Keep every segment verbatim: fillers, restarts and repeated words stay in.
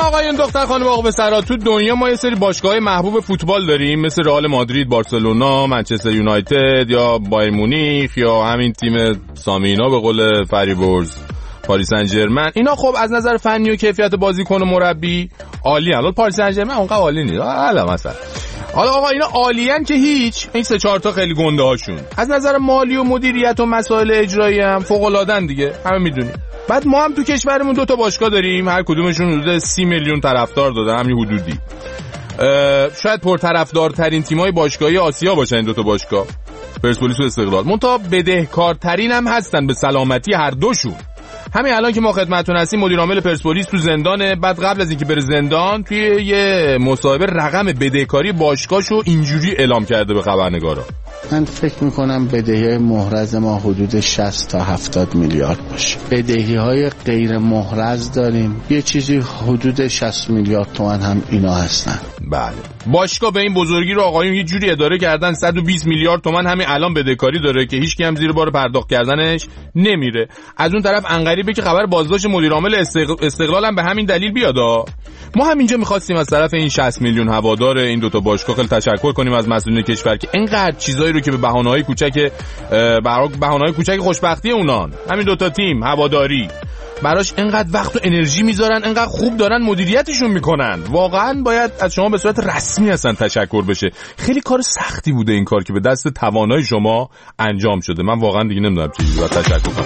آقایون دختر خانم آقا پسرا، تو دنیا ما یه سری باشگاه‌های محبوب فوتبال داریم، مثل رئال مادرید، بارسلونا، منچستر یونایتد یا بایر مونیخ یا همین تیم سامینا به قول فریبرز پاریس سن ژرمن. اینا خب از نظر فنی و کیفیت بازیکن و مربی عالی ان. پاریس سن ژرمن اونقدر عالی نیست. حالا مثلا حالا آقا اینا عالیان که هیچ، این سه چهار تا خیلی گنده هاشون. از نظر مالی و مدیریت و مسائل اجرایی هم فوق العاده‌ن دیگه، همه میدونیم. بعد ما هم تو کشورمون دو تا باشگاه داریم، هر کدومشون حدود سی میلیون طرفدار دارن، همین حدودی. شاید پرطرفدارترین تیمای باشگاهی آسیا باشن این دو تا باشگاه، پرسپولیس و استقلال. منتها بدهکارترین هم هستن به سلامتی هر دوشون. همین الان که ما خدمتتون هستیم مدیر عامل پرسپولیس تو زندانه. بعد قبل از اینکه بره زندان توی یه مصاحبه رقم بدهکاری باشگاهشو اینجوری اعلام کرده به خبرنگارا. من فکر میکنم بدهی محرز ما حدود شصت تا هفتاد میلیارد باشه. بدهی های غیر محرز داریم یه چیزی حدود شصت میلیارد تومان هم اینا هستن. بله، باشگاه به این بزرگی رو آقایون یه جوری اداره کردن صد و بیست میلیارد تومان همین الان بدهکاری داره که هیچ کی هم زیر بار پرداخت کردنش نمیره. از اون طرف انقریبه که خبر بازداشت مدیر عامل استقلال هم به همین دلیل بیادا. ما هم اینجا می‌خواستیم از طرف این شصت میلیون هوادار این دو تا باشگاه خیلی تشکر کنیم از مسئولین کشور که اینقدر چیزایی رو که به بهانه‌های کوچک بهانه‌های کوچک خوشبختی اونان، همین دو تا تیم هواداری براش اینقدر وقت و انرژی میذارن، اینقدر خوب دارن مدیریتشون میکنن. واقعا باید از شما به صورت رسمی اصلا تشکر بشه. خیلی کار سختی بوده این کار که به دست توانای شما انجام شده. من واقعا دیگه نمیدونم چیزی رو تشکر کنم.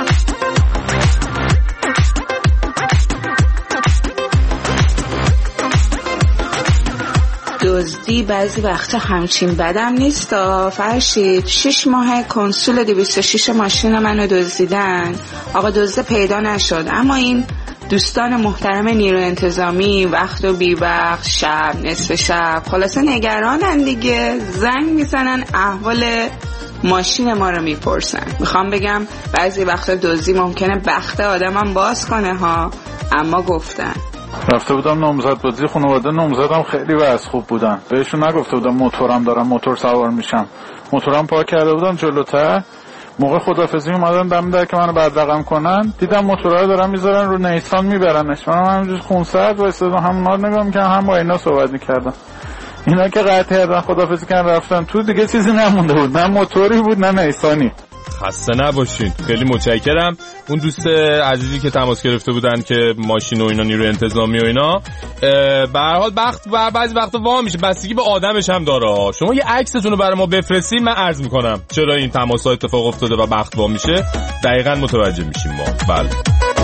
دزدی بعضی وقتا همچین بدم نیست. فرشید شش ماه کنسول دویست و شش ماشین منو دزدیدن، آقا دزده پیدا نشد، اما این دوستان محترم نیروی انتظامی وقت و بی وقت، شب نصف شب خلاصه نگرانن دیگه، زنگ میزنن احوال ماشین ما رو میپرسن. میخوام بگم بعضی وقتا دزدی ممکنه بخت آدمم باز کنه ها، اما گفتن. رفته بودم نامزد بازی خانواده نامزدم، خیلی وضع خوب بودن، بهشون نگفته بودم موتورم دارم موتور سوار میشم، موتورم پارک کرده بودم جلوتر. موقع خدافظی اومدن دم در که منو بدرقم کنن، دیدم موتورا رو دارن میذارن رو نیسان میبرنش. منم همینجوری خونسرد وایسادم، هم اونا نگاه میکردم هم با اینا صحبت میکردم. اینا که قطع کردن خدافظی کردن رفتن تو، دیگه چیزی نمونده بود، نه موتوری بود نه نیسانی. خسته نباشین، خیلی متشکرم. اون دوست عزیزی که تماس گرفته بودن که ماشین و اینا نیروی انتظامی و اینا، به هر حال بخت بر بعضی وقتا وا میشه، بستگی به آدمش هم داره. شما یه عکستون رو برای ما بفرستین، من عرض میکنم چرا این تماس‌ها اتفاق افتاده و بخت وا میشه، دقیقاً متوجه میشیم ما. بله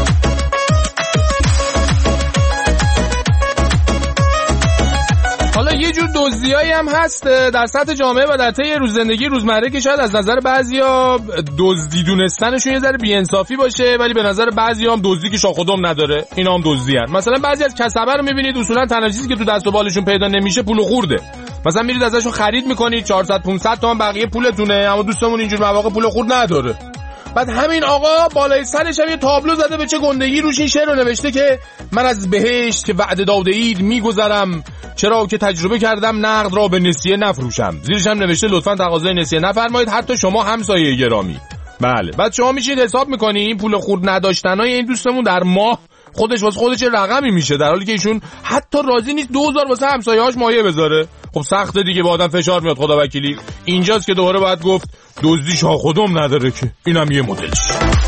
حالا یه جور دزدیایی هم هست در سطح جامعه و در طی روز زندگی روزمره که شاید از نظر بعضیا دزدی دونستنشون یه ذره بی‌انصافی باشه، ولی به نظر بعضیا هم دزدی که شاخ و دم نداره اینا هم دزدیان. مثلا بعضی از کسبه رو میبینید اصولا تنها چیزی که تو دست و بالشون پیدا نمیشه پول و خورده. مثلا میرید ازشون خرید میکنید چهارصد پانصد تومن بقیه پولتونه، اما دوستمون اینجور مواقع پول و خورد نداره. بعد همین آقا بالای سرش هم یه تابلو زده به چه گندگی، روش این شعر رو نوشته که من از بهشت که وعده داده اید میگذرم، چرا که تجربه کردم نقد را به نسیه نفروشم. زیرش هم نوشته لطفاً تقاضای نسیه نفرمایید حتی شما همسایه گرامی. بله، بعد شما میشید حساب میکنی این پول خورد نداشتنای این دوستمون در ماه خودش واسه خودش رقمی میشه، در حالی که ایشون حتی راضی نیست دو هزار واسه همسایه‌هاش مایه بذاره. خب سخته دیگه، با آدم فشار میاد خدا وکیلی. اینجاست که دوباره باید گفت دزدی شاخ و دم نداره که اینم یه مدلش.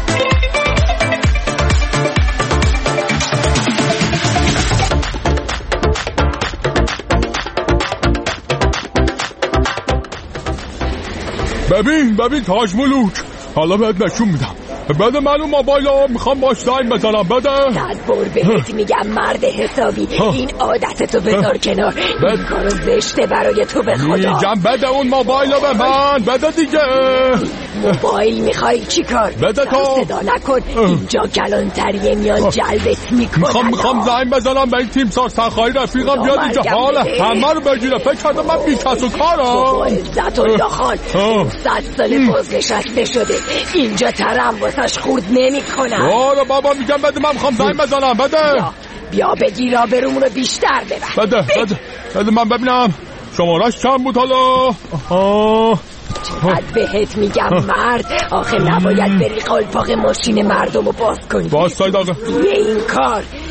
ببین ببین تاج ملوک، حالا بهت نشون میدم. بده من اون موبایلو، میخوام باش زنگ بزنم. بده صد بار بهت میگم مرد حسابی، این عادتتو بذار کنار، این کارو زشته برای تو به خدا. میگم بده اون موبایلو به من، بده دیگه. موبایل میخوای چی کار؟ بده تو. صدا نکن، اینجا کلانتریه میان جلبت میکنن. میخوام میخوام زنگ بزنم به این تیم سار سرخواهی رفیقم بیاد اینجا حال همه رو بگیره. فکر کردم من بی کس و کارم. عزت الله خان صد سال بازنشسته شده، اینجا ترم واسش خورد نمی کنم. آره بابا میگم بده، من میخوام زنگ بزنم. بده بیا, بیا بگیر آبرومونو بیشتر ببر. بده بده بده من ببینم شمارش چند بود حالا. آها چقدر بهت میگم مرد، آخه نباید بری قلپاق ماشین مردم رو باز کنی. باز ساید آقا یه این کار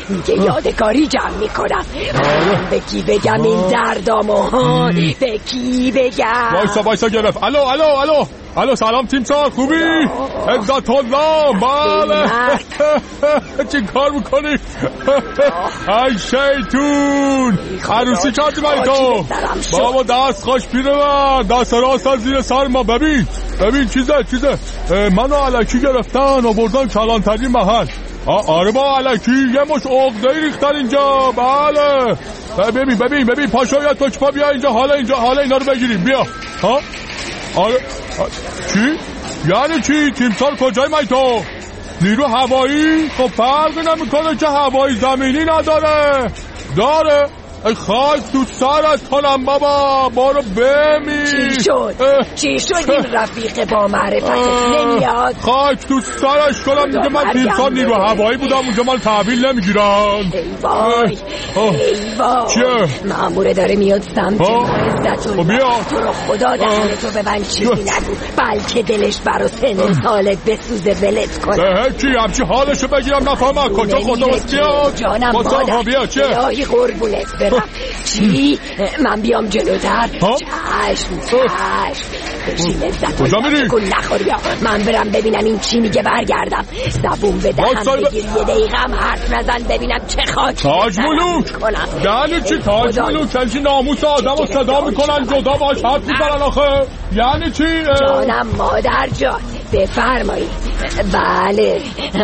میگه یادگاری جمع میکنم. به کی بگم این دردامو ها؟ به کی بگم؟ وایسا وایسا گرفت. الو الو الو الو سلام تیمسار خوبی؟ عزت الله. بله چی کار میکنی؟ ای شیطون عروسی کردی برای تو بابا. دست خوش پیره من، دست راست از زیر سر ما. ببین ببین چیزه چیزه منو علکی گرفتن آوردن کلانتری محل. آره با علکی یه مش عقده‌ای ریختن اینجا. بله ببین ببین ببین پاشو یا توچپا بیا اینجا. حالا اینجا حالا اینا رو بگیریم بیا. ها آره چی؟ یعنی چی؟ تیمسار کجای مای تو؟ نیرو هوایی؟ خب فرقی نمیکنه که هوایی زمینی نداره. داره؟ ای خاک تو سرت کنم بابا. بارو بمیر. چی شد؟ چی شد این رفیق با معرفتت نمیاد؟ خاک تو سرش کنم میگه من تیمسار نیرو هوایی بودم اونجا من تحویل نمیگیرن. ای وای ای وای چیه؟ ماموره داره میاد سمت ما. عزتون بیا تو رو خدا دهنه تو ببند چیزی نگو بلکه دلش برا سن سالت بسوزه ولت کنم. چی همچی حالشو بگیرم نفهمم کجا خدا بسیاد جانم مادر الهی قربونت برم. چی؟ من بیام جلوتر؟ چشم چشم بشین عزت الله کن نخور. بیا من برم ببینم این چی میگه برگردم. زبون به دهن بگیر یه دقیقه هم حرف نزن ببینم چه خاک تاج ملوک. یعنی چی تاج ملوک؟ یعنی ناموس آدم رو صدا میکنن جدا باش حرف میزنن آخه. یعنی چی؟ جانم مادر جان بفرمایید. بله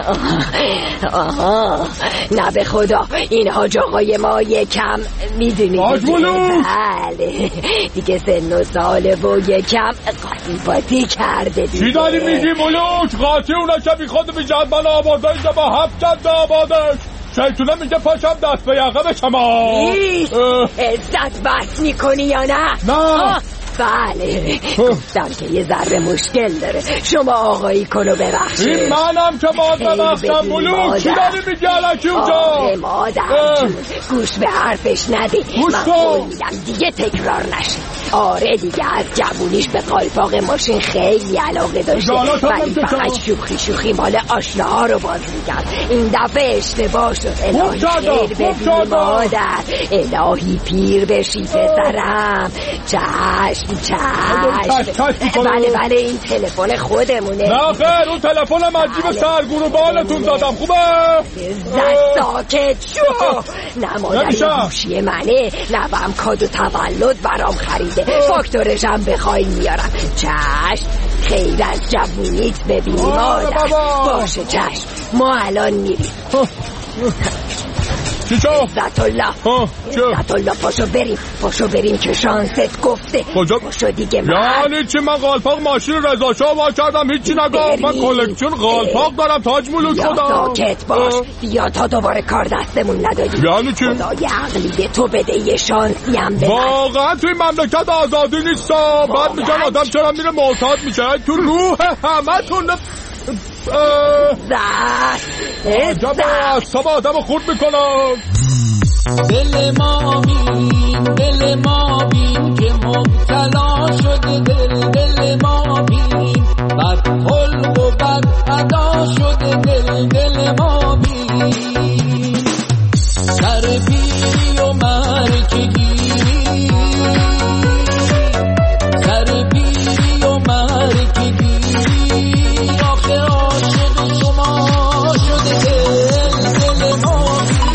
آها نه به خدا این حاج آقای ما یکم میدونید بله دیگه سن و ساله و یکم قاطی پاتی کرده دیگه. چی داری میگی ملوک؟ قاطی اونه که بی خود بی جد من آباده اینجا با هفت جد آبادش. شیطونه میگه پاشم دست به یقه بشم. عزت بس میکنی یا نه؟ نه بله گفتم که یه ذره مشکل داره. شما آقایی کنو ببخشید. این منم که باید ببخشم ملوک. چی داری میگی علکی اونجا؟ آره مادر جون گوش به حرفش نده. من قول میدم دیگه تکرار نشه. آره دیگه از جوونیش به قالپاق ماشین خیلی علاقه داشته ولی فقط شوخی شوخی مال آشناها رو باز میکرد. این دفعه اشتباه شد. الهی خیر ببینی مادر. الهی پیر بشی پسرم. چشم چشم. بله بله این تلفن خودمونه. نه خیر اون تلفن مجیب سرگور و بالتون دادم. خوبه؟ زد ساکت شو. نه مادر گوشی منه. لبم کادو تولد برام خریده. فاکتورش هم بخوای میارم. چشم خیر از جوونیت ببینی مادر. باشه چشم ما الان میریم. چی چه؟ عزت الله عزت الله پاشو بریم پاشو بریم که شانست گفته. کجا؟ پاشو دیگه من یعنی چی؟ من قالپاق ماشین رضا شاه وا کردم هیچی نگاه. من کلکشن قالپاق دارم تاج ملوک خدا. ساکت باش بیا تا دوباره کار دستمون ندادیم. یعنی چی؟ خدای عقلی به تو بده یه شانسی هم بده. واقعا توی مملکت آزادی نیستا. بعد میگن آدم چرا میره معتاد میشه تو روح همه تون. عجب اعصاب آدم رو خورد میکنن. دل ما بین دل ما بین که مبتلا شده دل دل ما بین بد خلق و بد ادا شده دل دل ما بین سر پیری و مرکگی سر پیری و مرکگی آخه عاشق شما شده دل دل ما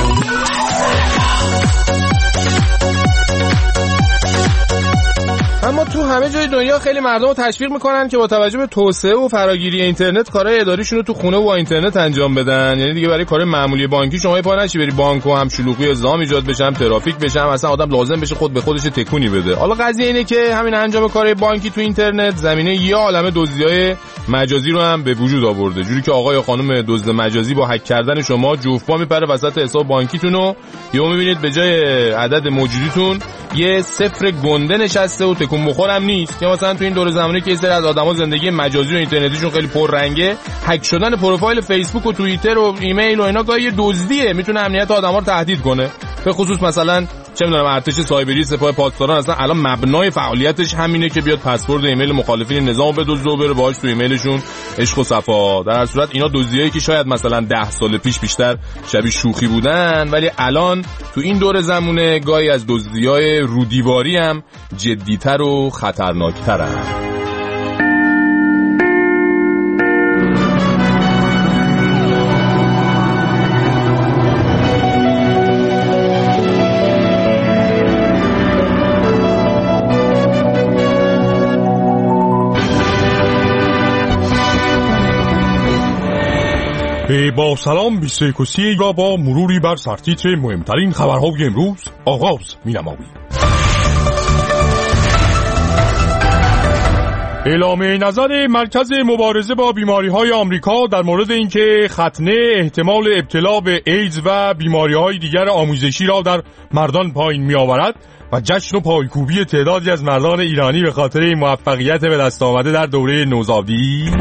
اما تو همه جای دنیا خیلی مردم رو تشویق میکنن که با توجه به توسعه و فراگیری اینترنت کارهای اداریشون رو تو خونه و با اینترنت انجام بدن. یعنی دیگه برای کار معمولی بانکی شما پا نشی بری بانک و هم شلوغی و زام ایجاد بشه هم ترافیک بشه هم اصلا آدم لازم بشه خود به خودش تکونی بده. حالا قضیه اینه که همین انجام کارهای بانکی تو اینترنت زمینه یه عالمه دزدی‌های مجازی رو هم به وجود آورده. جوری که آقای و خانم دزد مجازی با هک کردن شما جوفپا میپره وسط حساب بانکیتون و یهو میبینید به جای عدد موجودیتون یه صفر گنده نشسته و تکون بخورم نیست. یا مثلا تو این دور زمانی که یه سری از آدما زندگی مجازی و اینترنتیشون خیلی پررنگه، هک شدن پروفایل فیسبوک و توییتر و ایمیل و اینا گاهی دزدیه، میتونه امنیت آدما رو تهدید کنه. به خصوص مثلا چه میدونم ارتش سایبری، سپاه پاسداران، اصلا الان مبنای فعالیتش همینه که بیاد پسورد ایمیل مخالفین نظام بدزده و بره باهاش تو ایمیلشون عشق و صفا. در هر صورت اینا دزدیایی که شاید مثلا ده سال پیش بیشتر شبیه شوخی بودن، ولی الان تو این دور زمونه گاهی از دزدیای رودیواری هم جدی‌تر و خطرناک‌ترن. با سلام بیست و یک و سی را با مروری بر سرتیتر مهمترین خبرهای امروز آغاز می‌نماییم. اعلام نظر مرکز مبارزه با بیماری‌های آمریکا در مورد اینکه ختنه احتمال ابتلا به ایدز و بیماری‌های دیگر آموزشی را در مردان پایین می‌آورد و جشن و پایکوبی تعدادی از مردان ایرانی به خاطر موفقیت به دست آمده در دوره نوزادی.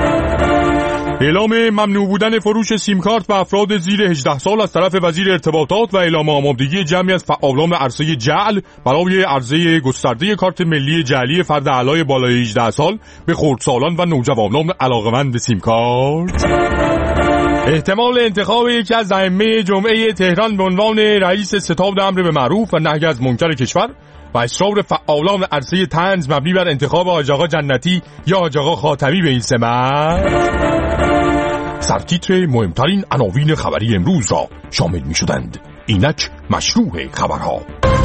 اعلام ممنوع بودن فروش سیم کارت به افراد زیر هجده سال از طرف وزیر ارتباطات و اعلام آمادگی جمعی از فعالان عرصه جعل برای عرضه گسترده کارت ملی جعلی فرد اعلای بالای هجده سال به خردسالان و نوجوانان علاقه‌مند به سیم کارت. احتمال انتخاب یکی از ائمه جمعه تهران به عنوان رئیس ستاد امر به معروف و نهی از منکر کشور و اصرار فعالان عرصه طنز مبنی بر انتخاب حاج آقا جنتی یا حاج آقا خاتمی به این سمت سرتیتر مهمترین عناوین خبری امروز را شامل می شدند. اینک مشروع خبرها.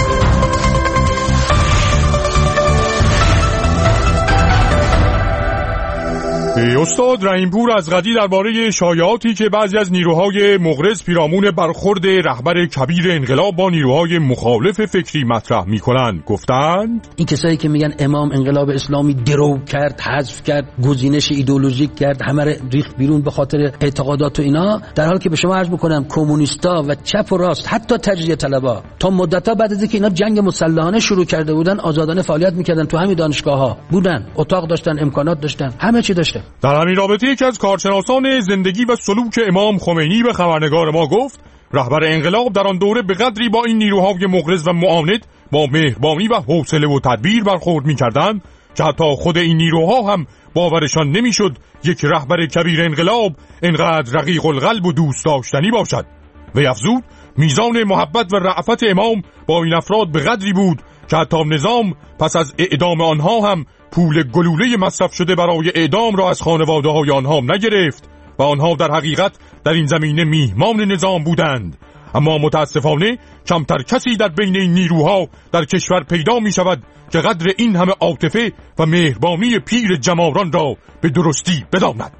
استاد رحیمپور از قدی درباره شایعاتی که بعضی از نیروهای مغرض پیرامون برخورد رهبر کبیر انقلاب با نیروهای مخالف فکری مطرح می‌کنند گفتند این کسایی که میگن امام انقلاب اسلامی درو کرد، حذف کرد، گزینش ایدئولوژیک کرد، همه رو ریخت بیرون به خاطر اعتقادات و اینا، در حالی که به شما عرض می‌کنم کمونیستا و چپ و راست حتی تجزیه طلبا تا مدت‌ها بعد از اینکه اینا جنگ مسلحانه شروع کرده بودن آزادانه فعالیت می‌کردن، تو همین دانشگاه‌ها بودن، اتاق داشتن، امکانات داشتن، همه چی داشتن. در همین رابطه یکی از کارشناسان زندگی و سلوک امام خمینی به خبرنگار ما گفت رهبر انقلاب در آن دوره به قدری با این نیروهای مغرض و معاند با مهربانی و حوصله و تدبیر برخورد می‌کردند که حتی خود این نیروها هم باورشان نمی‌شد یک رهبر کبیر انقلاب اینقدر رقیق القلب و دوست داشتنی باشد. و افزود میزان محبت و رأفت امام با این افراد به قدری بود که حتی نظام پس از اعدام آنها هم پول گلوله مصرف شده برای اعدام را از خانواده های آنها نگرفت و آنها در حقیقت در این زمینه میهمان نظام بودند. اما متاسفانه کمتر کسی در بین این نیروها در کشور پیدا می شود که قدر این همه عاطفه و مهربانی پیر جماران را به درستی بداند.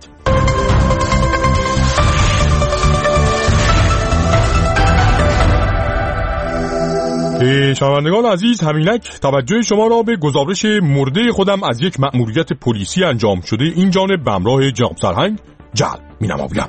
شنوندگان عزیز، همینک توجه شما را به گزارش مرده خودم از یک مأموریت پلیسی انجام شده این جانب به همراه جناب سرهنگ جلب می‌نمایم.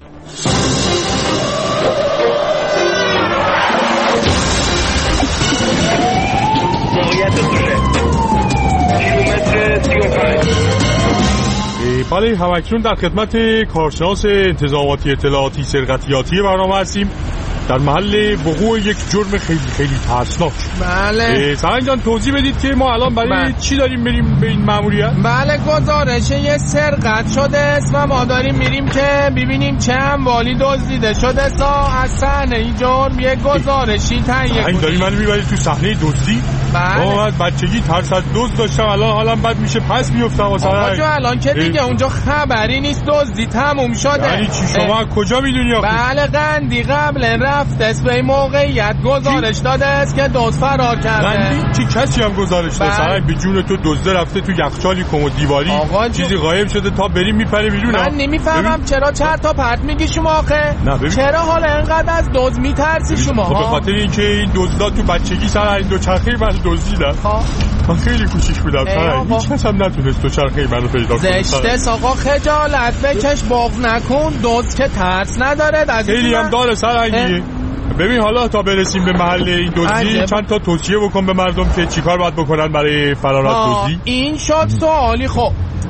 بله، همکنون در خدمت کارشناس انتظاماتی اطلاعاتی سرقتیاتی برنامه هستیم در محل وقوع یک جرم خیلی خیلی ترسناک. بله سرهنگ جان توضیح بدید که ما الان برای بله. چی داریم بریم به این مأموریت؟ بله، گزارش یه سرقت شده است و ما داریم میریم که ببینیم چه اموالی دزدیده شده سا از صحنه این جرم یه گزارشی تهیه کنیم. داری منو میبری تو صحنه دزدی؟ بله. من بچگی ترس از دزد داشتم، الان حالم بد میشه پس میافتم واسه آقا جو الان که دیگه اونجا خبری نیست، دزدی تموم شده. یعنی چی شما اه. کجا میدونی آخه؟ بله قندی قبل رفت است به موقعیت گزارش داده است که دزد فرار کرده. قندی چی کسی هم گزارش داده؟ سرای به جون تو دزده رفته تو یخچالی کمد دیواری چیزی غایب شده تا بریم میپره بیرون. من نمیفهمم چرا چرت تا پرت میگی شما آخه؟ چرا حالا انقدر از دزد میترسی شما؟ خب به خاطر اینکه این دزدا تو بچگی سر این دو چرخه من دزدیدن. من خیلی کوچیک بودم، هیچ کس هم نتونست تو چرخه منو پیدا کنه. زشته آقا، خجالت بکش، باغ نکن، دزد که ترس نداره. خیلی هم داره سرنگی. ببین حالا تا برسیم به محل این دزدی چند تا توصیه بکن به مردم که چیکار باید بکنن برای فرار از دزدی. این شد سوالی. خب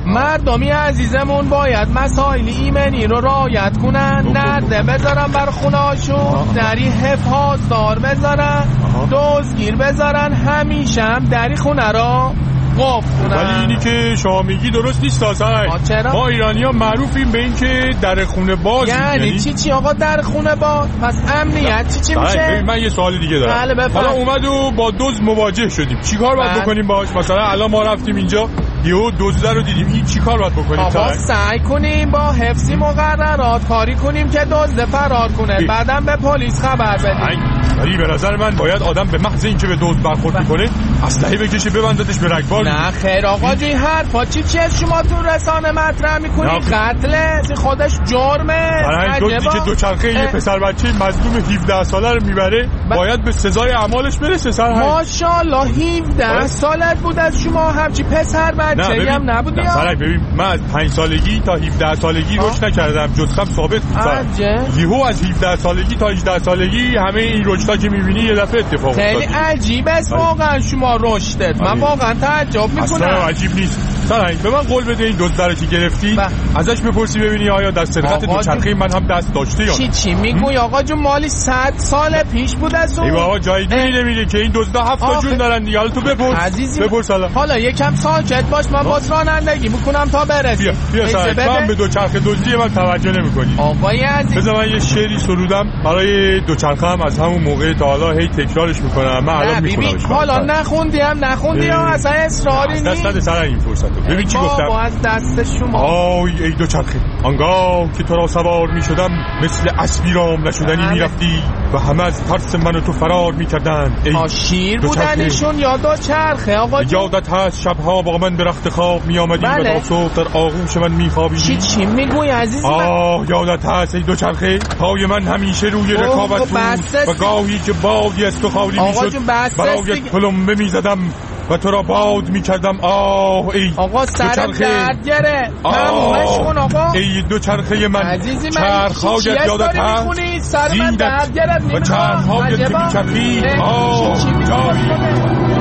مردمی عزیزمون باید مسائل ایمنی رو رعایت کنن، نرده بذارن بر خونهاشون، دری حفاظدار بذارن، دزدگیر بذارن، همیشه هم دری خونه رو قفل کنن. ولی اینی که شما میگی درست نیست اصلا. ما ایرانی ها معروفیم به این که در خونه باز. یعنی چی چی آقا در خونه باز؟ پس امنیت چی چی میشه؟ من یه سوال دیگه دارم. حالا اومد و با دزد مواجه شدیم، چیکار باید بکنیم باهاش؟ مثلا الان ما رفتیم اینجا یهو دزد رو دیدیم، این چیکار باید بکنیم؟ آقا سعی کنیم با حفظی مقررات کاری کنیم که دزد فرار کنه، بعدم به پلیس خبر بدیم. ولی به نظر من باید آدم به محض اینکه به دزد برخورد میکنه اسلحه بکشه ببندتش به رگبار. نه خیر آقا جون، حرفا چی چیه شما تو رسانه مطرح میکنی؟ قتله خودش جرمه. برای دزدی که دوچرخه یه پسر بچه مظلوم هفده ساله رو میبره باید به سزای اعمالش برسه. سر ماشاءالله هفده سالت بود از شما همچی پسر بچه‌ای هم نبودی. نه سرک ببین، من از پنج سالگی تا هفده سالگی رشد نکردم، جستم ثابت بود. یهو از هفده سالگی تا هجده سالگی همه این رشدا که میبینی یه دفعه اتفاق افتاد. خیلی عجیب است واقعا شما رشدت. من واقعا تعجب میکنم. اصلا عجیب نیست. سرنگ به من قول بده این دزد رو که گرفتی ازش بپرسی ببینی آیا در سرقت دوچرخه من هم دست داشته یا نه. چی چی میگوی آقا جون؟ مالی صد سال پیش بود از اون. ای بابا جای دیگه نمیره که این دزدا هفت تا جون دارن دیگه. حالا تو بپرس. عزیزی بپرس حالا. حالا یکم ساکت باش، من باز رانندگی میکنم تا برسی. بیا بیا سرنگ، من به دوچرخه دزدی من توجه نمیکنی. آقای عزیز بذار من یه شعری سرودم برای دوچرخه هم از همون موقع تا حالا هی تکرارش میکنم. من الان میخونمش. حالا نخوندی هم نخوندی ها اصلا اصراری نیست. دست نده سرنگ این فرصتو. ببین چی گفتم. از دست شما. آی ای دوچرخه، آنگاه که تو را سوار می شدم مثل اسبی رام نشدنی می رفتی و همه از ترس من و تو فرار می کردن. ای شیر بودنشون یا دوچرخه آقا جون؟ یادت هست شبها با من به رخت خواب می آمدی و تا صبح در آغوش من می خوابیدی. چی چی میگوی عزیز من؟ آه یادت هست ای دوچرخه، پای من همیشه روی رکابت بود و گاهی که بادی از تو خالی می شد برای پلمبه می زدم و تو را باد می کردم. آه ای آقا سر درد گره تمومش کن آقا. ای دوچرخه من، عزیزی من چرخهایت یادت هست سر من درد گرد و چرخهایت که می چرخی. آه جایی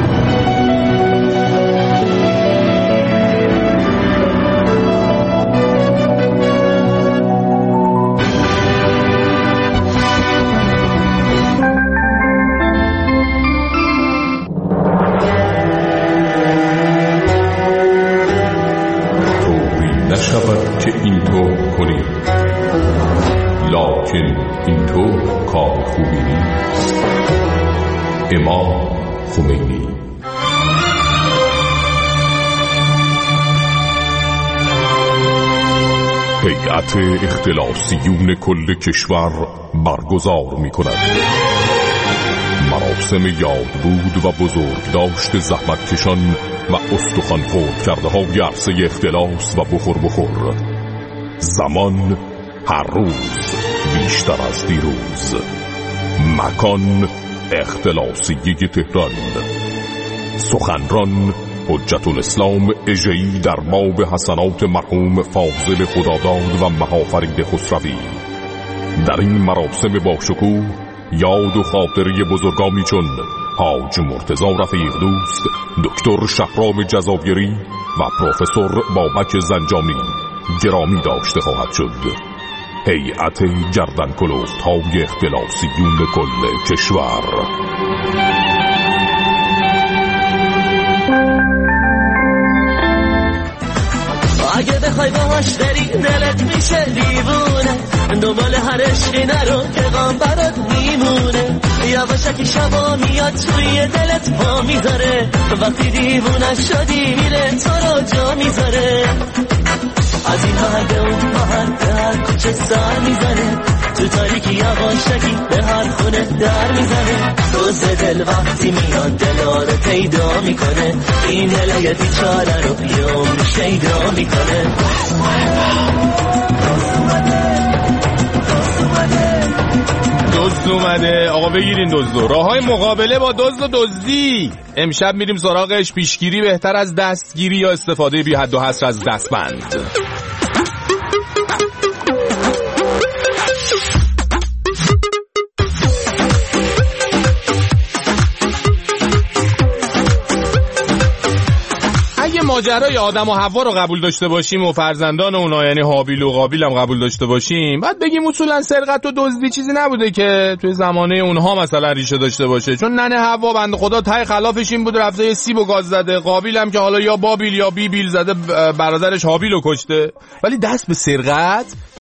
نشود که این تو کنی، لکن این تو کار خوبی نیست. امام خمینی. هیئت اختلاسیون کل کشور برگزار می کند مراسم یادبود و بزرگداشت زحمتکشان و استخوان خرد کرده های عرصه اختلاس و بخور بخور. زمان هر روز بیشتر از دیروز. مکان اختلاسیه تهران. سخنران حجت الاسلام اژه‌ای در باب حسنات مرحوم فاضل خداداد و مهافرید خسروی. در این مراسم با شکوه یاد و خاطره بزرگانی چون حاج مرتضی رفیق دوست، دکتر شهرام جزایری و پروفسور بابک زنجانی گرامی داشته خواهد شد. هیئت گردن کلفت های اختلاسیون کل کشور. اگه بخوای باهاش بری دلت میشه دیوونه، دنبال هر عشقی نرو که غم برات میمونه. یواشکی شبا میاد توی دلت پا میذاره، وقتی دیوونه شدی میره تو رو جا میذاره. از این محل اون محل به هر کوچه سر میزنه، تو تاریکی یواشکی به هر خونه در میزنه. روز دل وقتی میاد دلا رو پیدا میکنه، این دل یه بیچاره رو بیام شیدا میکنه. دزد اومده آقا، بگیرین دزدو. راه های مقابله با دزد و دزدی. امشب میریم سراغش. پیشگیری بهتر از دستگیری یا استفاده بی حد و حصر از دستبند؟ ماجرای آدم و حوا رو قبول داشته باشیم و فرزندان اونا یعنی هابیل و قابیل هم قبول داشته باشیم، بعد بگیم اصولا سرقت و دزدی چیزی نبوده که توی زمانه اونها مثلا ریشه داشته باشه، چون ننه حوا بنده خدا ته خلافش این بود رفته یه سیب و گاز زده، قابیل هم که حالا یا بابیل یا بیبیل زده برادرش هابیل رو کشته. ولی دست به سرقت